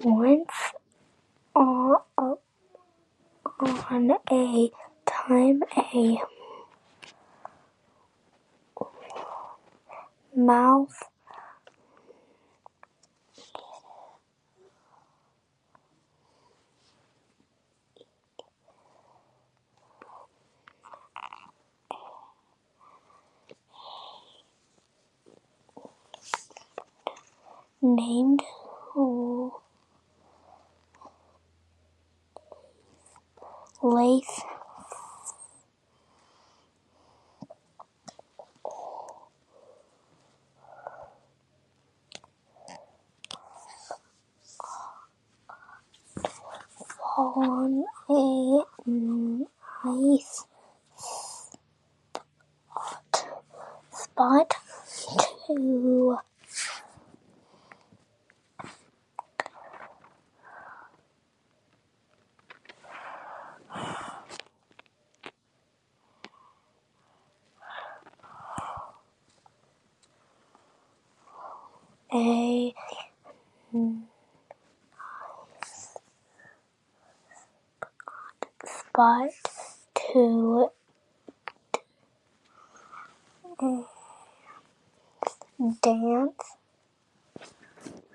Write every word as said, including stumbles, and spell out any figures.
Once on on a time, a mouse named Lace on a nice spot to a spot to dance